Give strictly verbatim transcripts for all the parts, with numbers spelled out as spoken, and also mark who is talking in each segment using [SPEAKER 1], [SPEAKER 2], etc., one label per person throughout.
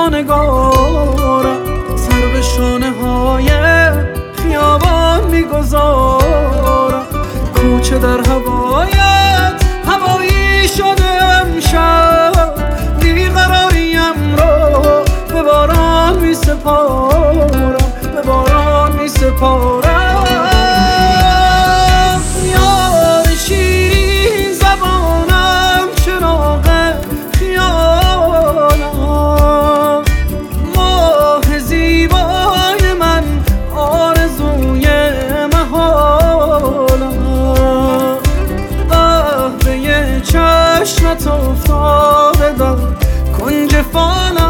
[SPEAKER 1] با نگارم سر به شانه های خیابان میگذارم. کوچه در هوایت هوایی شده امشب، بیقراریم رو به باران می سپارم، به باران می سپارم. یار شیرین زبانم چراغ خیالم، ماه زیبای من آرزوی محالم. قهوه چشمت افتاده در کنج فالم،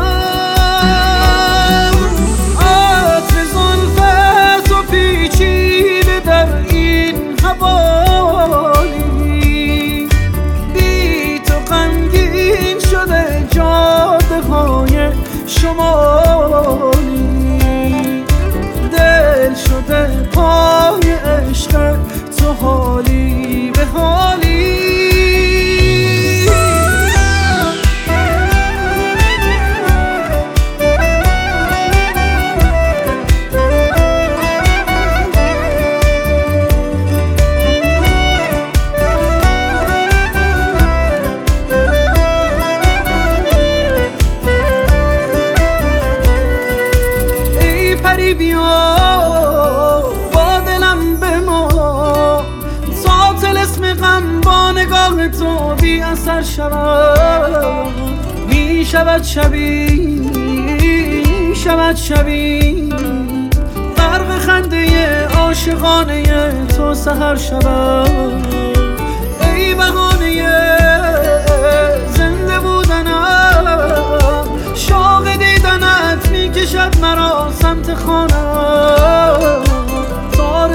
[SPEAKER 1] شمالی دل شده پای عشق تو، حالی به حالی. بیا با دلم بما تا طلسم غم با نگاه تو بی اثر شود. می شود شبی می شود شبی غرق خنده عاشقانه تو سحر شود. ای بهانه زنده بودنم، شوق دیدنت می کشد مرا سمت خانم، تا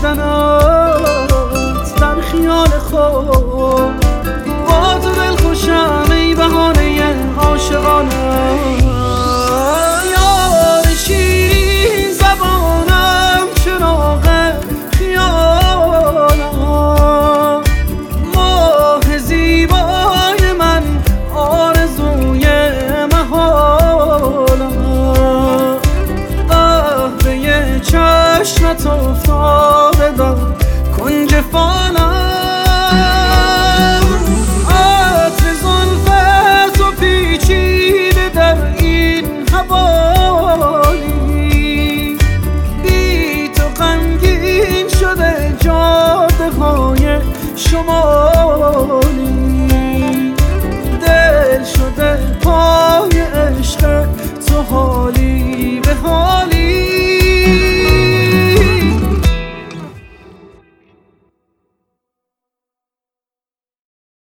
[SPEAKER 1] رسیدنت در خیال خود با تو دل خوشم. ای بهانه عاشقانم، یار شیرین زبانم چراغ خیالم، ماه زیبای من آرزوی محالم. قهوه چشمت افتاده در کنج فالم، عطر زلفت و پیچیده در این حوالی. بی تو غمگین شده جاده های شما